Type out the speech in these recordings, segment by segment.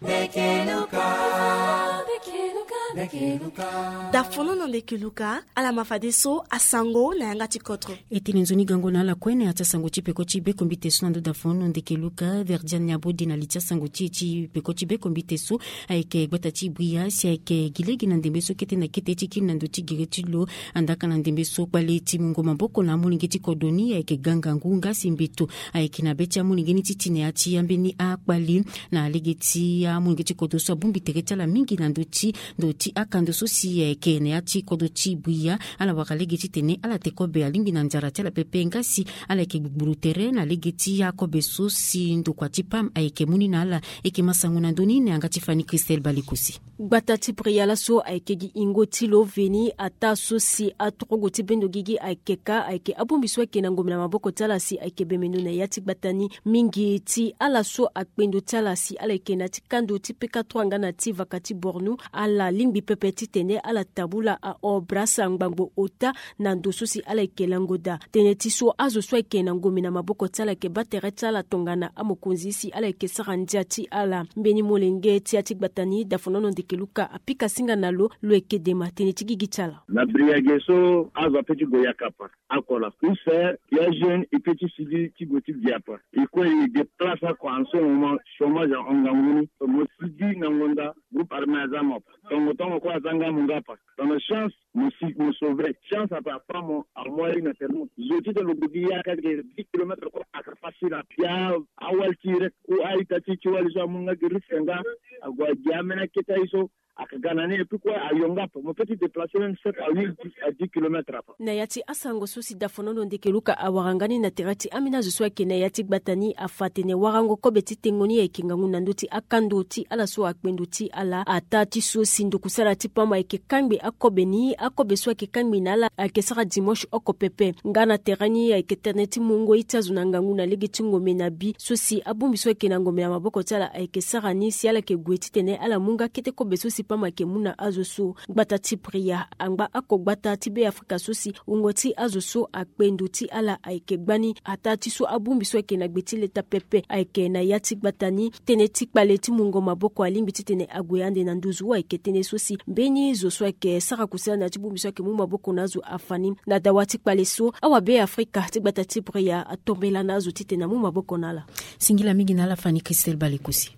dafono na ndekeluka ala mafadeso asango na yanga tikotro etini nzoni gango na ala kwene ata sango chipeko chibe kombiteso ndo dafono ndekeluka verdian nyabodi na litia sango chipeko chibe kombiteso aike gbata chibria si aike gilegi na ndembeso kete na kete chiki na ndo tigirechilo andaka na ndembeso kwaleti mungo maboko na mulingeti kodoni aike ganga ngunga simbeto aike na becha mulingeni titine ati yambeni akwali na legeti ya mulingeti kodoso abumbi teretala mingi na ndoti akando sosi kene ati kodochi buya ala wakalegeti tene ala tekobe alimbi na njara tela pepe ngasi ala ke burutere na legeti ya kobe sosi ndo kwa tipam aike muni na ala eke masangu na ndoni ne angati fani Christelle Balikusi batati priala so aike gi ingoti lo veni ata sosi atrogo tibendo gigi aikeka aike abumbiswa kena ngomna na maboko tala si aike bemenu na yati batani mingi ti ala so akpendo tala si ala kena tikando tipeka twanga na ti vakati bornu ala lingbi pepeti tene ala tabula a obrasa ngbango ota na ndoso si ala kelangoda tene ti so azo so kena ngomi na maboko tala ke batere tala tongana amokunzi si ala ke sarandia ti ala mbeni molenge ti ati batani dafonono ndekeluka apika singa nalo loeke dema tene ti gigitala la briageso azo peti goyakapa akola use ya jeune et petit sidi ti goti diapa iko il déplace quoi en ce moment chômage en nganguni mo sidi ngangonda groupe armé azamop donc quoi zanga mungapa dans la chance me sauver chance à pas mon armoire na termo zoti de lobugia ka 10 km ko akafasira ya awal tire ko aita ti wali so munga girisenga agwa jamena kitaiso akagana ne puis quoi ayonga mo petit déplacer 7 à 8 à 10 km na yati asango sosi dafonono ndekeluka awarangani na terati amina zoswa ke na yati batani afatene warango kobeti tengoni ekinga nguna ndoti akandoti ala so akpendoti ala atati sosi ndukusala ti pamba eke kangbe akobeni akobeswa ke kangbe nala akesara dimanche okopepe ngana terani eke terneti mungo itazuna nganguna legeti ngome na bi sosi abumbiswa ke na ngome na maboko tala eke sarani si ala ke gweti tene ala munga kete kobeso si pamba ke muna azoso gbata ti priya angba akogbata ti be Afrika sosi ungoti azoso akpendoti ala eke gbani atati so abumbiswa ke na gbeti leta pepe eke na yati gbatani tene ti kpaleti mungo maboko alimbi ti tene agweyande na nduzu wa eke tene sosi beni zoswa ke sara kusela na tibumbiswa ke mumba boko nazo afani na dawati kpaleso awa be Afrika ti gbata ti priya atombela nazo ti tene mumba boko nala singila mingi nala fani Christelle Balikusi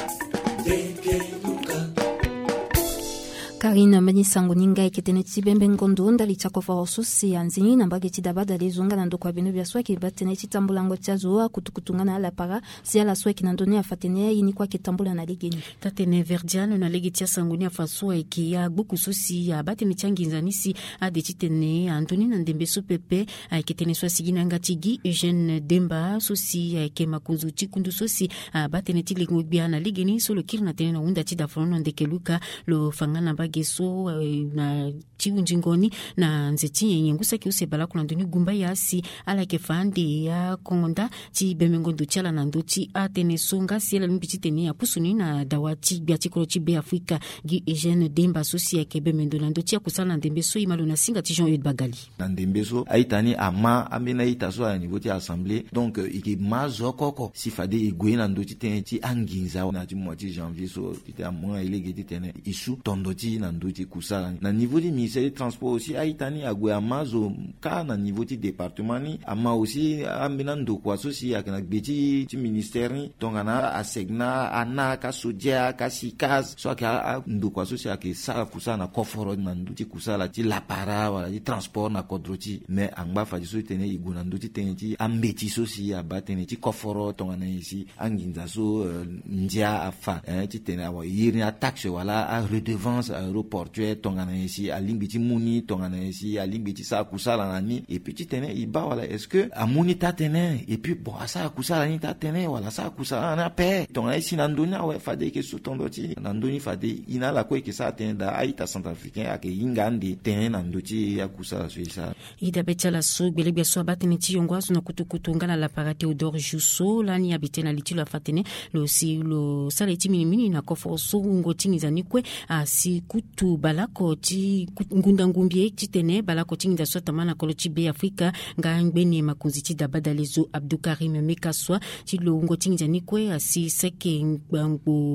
Karina Manisango Ninga Keteneti Bembe Ngondo ndali chakofaro sosi anzini na mbageti dabada lezunga na ndoko abinu bya swaki bateneti tambulango tyazo kutukutungana ala para si ala swaki na ndoni afatene yini kwa ketambula na legeni tatene verdial na legeti sanguni afaso eki ya buku sosi ya bate michanginza nisi adetitene Antoni na ndembe so pepe ketene so sigina ngatigi Eugène Demba sosi eke makuzu chikundu sosi bateneti legobia na legeni solo kirna tene na unda ti dafono ndekeluka lo fangana geso na chiunjingoni na nzeti yengusa ki usebala kuna ndoni gumba yasi ala ke fande ya kongonda ti bemengondo chala na ndoti atene songa siela mbiti tene ya pusuni na dawati biatikolo ti be Afrika gi Eugène Demba sosi ke bemendo na ndoti akusala ndembe so imalo na singa ti Jean-Eudes Bagali na ndembe so aitani ama amena itaso à niveau ti assemblée donc iki mazokoko sifade igwe na ndoti tene ti anginza na ti moitié janvier so ti amwa ilegeti tene isu tondoti na ndoti kusala na niveau du ministère des transports aussi aitani agwe amazo ka na niveau du département ni ama aussi amena ndoko associé ak na gbeti ti ministère ni tongana asegna ana ka sodia ka sikaz so ka ndoko associé ak sala kusala na koforo na ndoti kusala ti la para wala ti transport na kodroti mais angba fa so tene iguna ndoti tene ti ambeti sosi abatene ti koforo tongana ici anginza so ndia afa ti tene awa yiri na taxe wala a redevance aéroportuaire tongana ici alimbiti muni tongana ici alimbiti sa kusala nani et puis tene iba wala est-ce que amuni ta tene et puis bon sa kusala ni ta tene wala sa kusala na pe tongana ici nandoni awe fade ke so tondoti nandoni fade ina la ko ke sa tene da aita centrafricain ake ingandi tene nandoti ya kusala so isa ida betala so belebia so abatene ti yongwazo na kutukutungana la para Théodore Jusso lani abitena litilo afatene lo si lo saleti minimini na kofo so ngotini zanikwe si kutu balako ti ngunda ngumbie ti tene balako ti nda sota mana kolo ti be Afrika ngambene makunzi ti dabada lezo Abdou Karim Mekaswa ti lo ngotini zanikwe si seke ngbango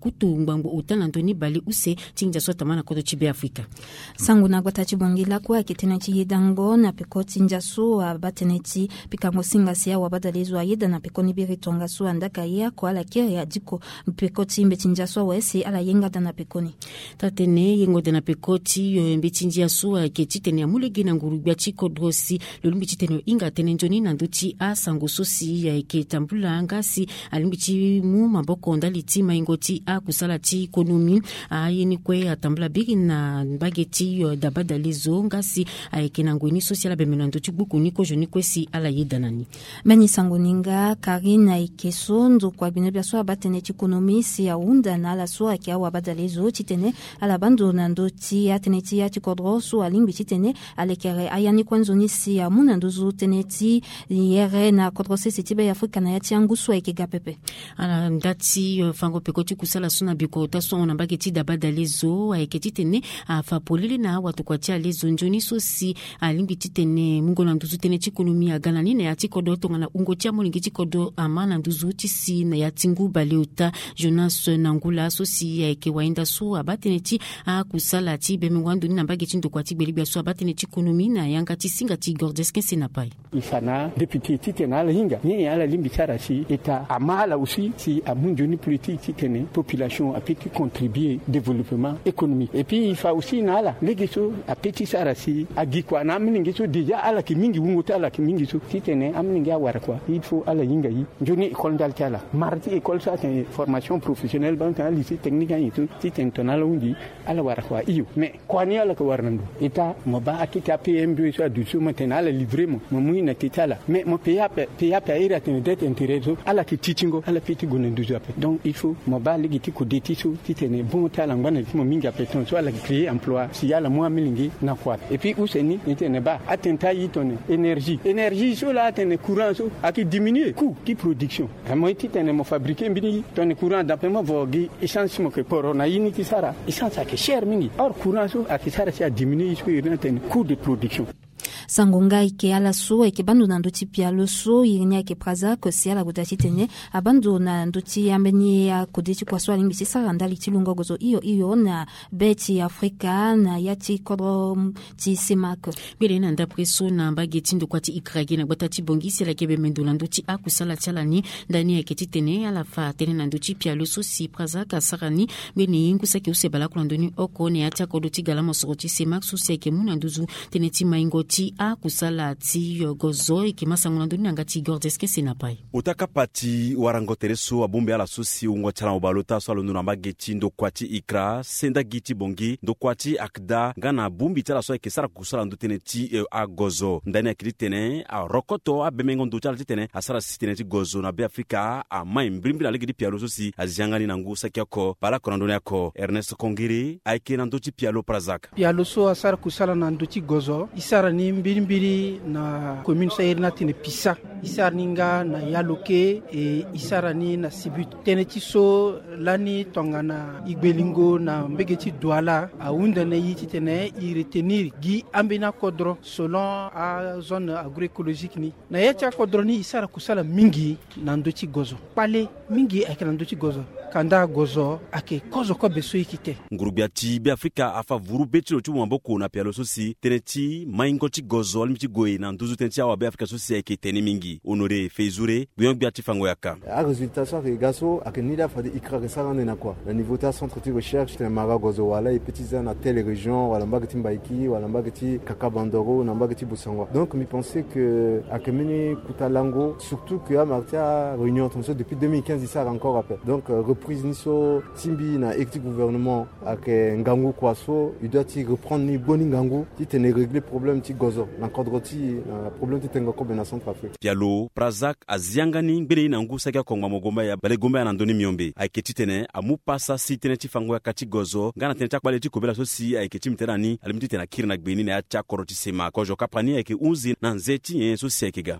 kutu ngbambo utana ndoni bali use tinja swata mana kodo chibe Afrika. Sangu na gwata chibongila kwa kitena chiyedango na peko tinja suwa bateneti pikango singa siya wabadalizwa yeda na peko nibiri tonga suwa ndaka ya kwa ala kere ya jiko peko timbe tinja suwa wesi ala yenga dana pekoni. Tatene yengo dana peko ti mbe tinja suwa ke titene ya mulegi na ngurubia chiko drosi lulumbi titene inga tene njoni na nduti a sango sosi ya ke tambula angasi alimbi ti mu maboko ndali ti maingoti a kusala ti ekonomi a yeni kwe atambula bigi na bageti dabada lezo ngasi a ekena ngweni social bemeno nduti buku niko joni kwesi ala yedanani. Mani sango ninga Karina ikeso ndo kwa binebya so abatene ti ekonomi si ya unda na ala so akia wabada lezo titene ala bando na nduti atene ti ya tikodro so alimbi titene alekere ayani kwanzoni si ya muna nduzu teneti yere na kodro se tibe ya Afrika na ya tiangu so ekega pepe. Ala ndati fango pekoti kusala suna biko taso na bageti dabada lezo ayeketi tene afa polile na watu kwa tia lezo njoni so si alimbi titene mungo na nduzu tene chikonomi ya gana nina ya tikodo tongana ungo tia molingi tikodo amana nduzu tisi na ya tingu baleuta Jonas Nangula so si ayeke wainda so abatene ti kusala ti bemwandu nina bageti ndo kwa ti belibia so abatene chikonomi na yanga ti singa ti gordeske senapai. Ifana deputy titena ala hinga ni ala limbi sara si eta amala aussi si amunjoni politique titene population a pu contribuer développement économique et puis il faut aussi nala legiso a petit sara si agikwa na mningi so déjà ala ki mingi wunguta ala ki mingi so titene amningi awara kwa il faut ala hinga yi njoni école daltala marti école ça c'est formation professionnelle banque lycée technique yi to titene tonala wundi ala wara kwa iyo mais kwa ni ala ko warnando eta mo ba akita PMB so du so maintenant ala livrer mo mui na titala mais mo paya ira tene dette intérêt so ala ki tichingo ala petit gonendu jape donc il faut mo ba legiti ko detiso titene bon tala ngwana mo mingi apeton so ala créer emploi si ala mo milingi na kwa et puis useni tene ba atenta yi tonne énergie so la tene courant so aki diminuer coût qui production mo titene mo fabriquer mbini tonne courant d'après vogi essence mo ke poro na yini ki sara essence aki cher mingi or courant so aki sara si a diminuer so tene coût de production. Sangonga ike ala so ike bandu na nduti pia lo so irinya ike praza ko si ala gudati tene abandu na nduti ambeni ya kodeti kwa swali mbisi sarandali tilungo gozo iyo na beti Afrika na yati kodro ti semako bile na ndapreso na bageti ndo kwa ti ikrage na batati bongisi la kebe mendula nduti akusala chalani ndani ya keti tene ala fa tene na nduti pia lo so si praza ka sarani beni ngusa ke usebala kulandoni oko ne yati akodoti galama soroti semako so se ke muna nduzu tene ti maingoti a kusala ti gozo ikimasanguna nduni ngati gordeske senapai utaka pati warangotereso abumbe ala sosi ungwa chala obalota swalo nduna mageti ndo kwati ikra senda giti bongi ndo kwati akda ngana bumbi chala so ikesara kusala ndutene ti a gozo ndani akritene a rokoto a bemengo ndo chala titene asara sitene ti gozo na be Afrika a mai mbrimbi na legidi pialo sosi azjangani na ngusa kyako bala konandoni yako Ernest Kongiri aike na ndoti pialo prazaka pialo so asara kusala na ndoti gozo isara ni mbiri na commune sairna tene pisa isarninga na yaloke e isarani na sibut tene tiso lani tongana igbelingo na mbegeti douala a unda na yiti tene i retenir gi ambina kodro selon a zone agroécologique ni na yacha kodro ni isara kusala mingi na ndoti gozo pale mingi akena ndoti gozo kanda gozo ake kozo ko beso ikite ngurubiati be Afrika afa vuru betilo tu mamboko na pialo sosi teneti maingoti gozo alimiti goe na nduzu teneti awa be Afrika sosi ake teni mingi Honoré Feizure buyong biati fango yaka a résultat ça que gaso akenida fa de ikra sala na kwa na niveau ta centre de recherche te mara gozo wala et petits na telle région wala mbagati mbaiki wala mbagati kakabandoro na mbagati busangwa donc mi pensais que akemeni kutalango surtout que a martia réunion depuis 2015 ça encore après donc reprise niso timbi na exécutif gouvernement ak ngangu kwaso il doit reprendre ni boni ngangu ti tene régler problème ti gozo na kodroti na problème ti tengo ko na Centrafrique pialo prazak aziangani ngbe na ngusa kya kongma mogomba ya bale gomba ya ndoni miombe aiketi tene amupasa si tene ti fango ya kati gozo ngana tene takbale ti kobela so si aiketi mterani alimiti tena kirna gbeni na cha koroti sema ko jo kapani aike unzi na nzeti so si aikega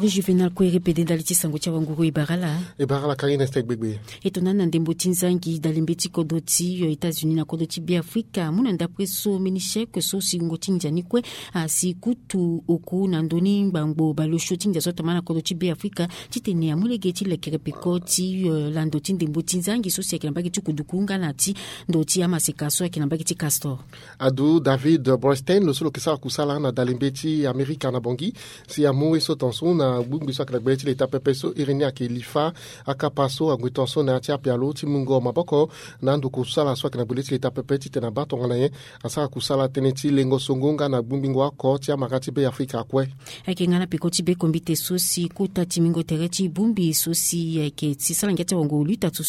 Juvenal Kwerepede daliti sango cha wanguru Ibarala Karine Stekbegbe. Etonana ndembo tinzangi dalimbeti kodoti États-Unis na kodoti bi Afrika muna ndapre so minishek so singo tinjani kwe si kutu oku na ndoni ngbango balosho tinja so tamana kodoti bi Afrika titene amulegeti lekerepekoti landoti ndembo tinzangi so siakilambaki tukudukunga nati ndoti amasekaso akilambaki ti Castor. Adu David Borstein lo solo kisa kusala na dalimbeti Amerika na bongi si amu so tonso na bumbi so akilabeti leta pepeso Irenia ke lifa akapaso agwitonso na atia pialo timungo maboko na ndo kusala so akilabeti leta pepeti tena bato nganaye asa kusala teneti lengo songonga na bumbi ngwa ko tia makati be Afrika kwe akengana pikoti be kombite sosi kuta timingo tereti bumbi sosi ke tsisala ngete wango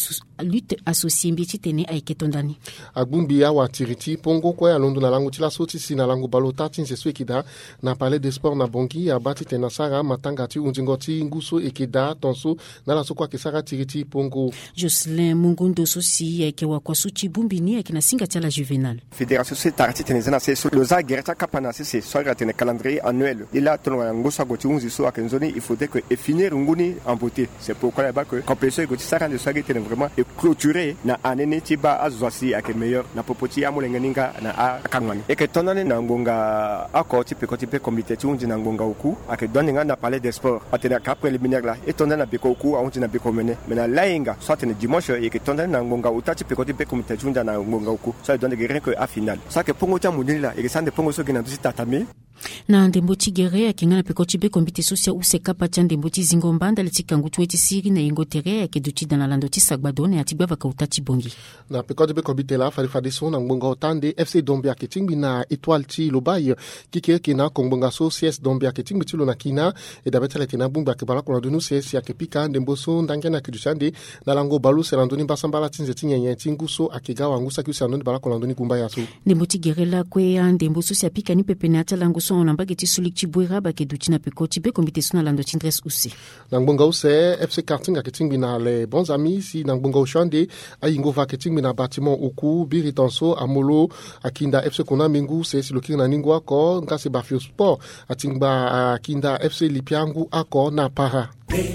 lutte associé mbiti tene aiketondani agbumbi ya watiriti pongo kwe alondo na langu tila soti si na langu balota tinse swekida na palais des sports na bongi abati tena sara matangati unjingoti nguso ekida tonso na la sokwa kesara tiriti pongo Jocelyn Mungundo sosi ke wakwa suchi bumbi ni akina singa tala Juvenal Fédération Tarati tenezana c'est le za gerta kapana c'est soit tene calendrier annuel il a ton ngosa goti unzi so akenzoni il faudrait que finir nguni en beauté c'est pourquoi là-bas que compétition goti sara de soit tene vraiment et clôturer na anene tiba azwasi ak meilleur na popoti amulenganinga na akangwani et que tonane na ngonga akoti pe koti pe comité unzi na ngonga uku ak doninga na palais des sports atena cap préliminaire là et tonane na beko uku unzi na beko mene mena lainga soit tene dimanche et que tonane na ngonga utati pe koti pe comité unzi na ngonga uku ça donne rien que à finale ça que pongo tamuni là et que ça ne pongo so gina tatami na ndemboti gere akingana pekoti be kombite sosia useka pacha ndemboti zingombanda litikangutu eti siri na ingotere akeduti dana landoti sagbadone atibwa vakautati bongi na pekoti be kombite la fadi so na ngonga otande FC Dombia ketingbi na étoile ti lobai kike kina kongbonga so CS Dombia ketingbi ti lo na kina e dabetele tina bumba ke bala ko ndonu CS ya kepika ndemboso ndangena kidusande na lango balu serandoni basambala tinze tinyenye tinguso akigawa ngusa kusa ndoni bala ko ndoni kumba yaso ndemboti gere la kwe ndemboso sia pika ni pepe na talango so na mbageti sulik chibwera bakeduti na pekoti be kombite so na lando tindres usi na ngonga use FC Kartinga ketingbi na les bons amis si na ngonga ushande ayingova ketingbi na bâtiment oku biritanso amolo akinda FC Kona Mingu se siloki na ningwa ko ngase bafio sport atingba akinda FC Lipiangu ako na para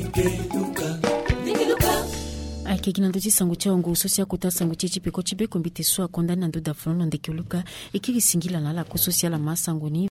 akegina ndoti sango cha wangu sosia kota sango chichi pekoti be kombite so akondana ndo da frono ndekuluka ikiri singila na la ko social ma sangoni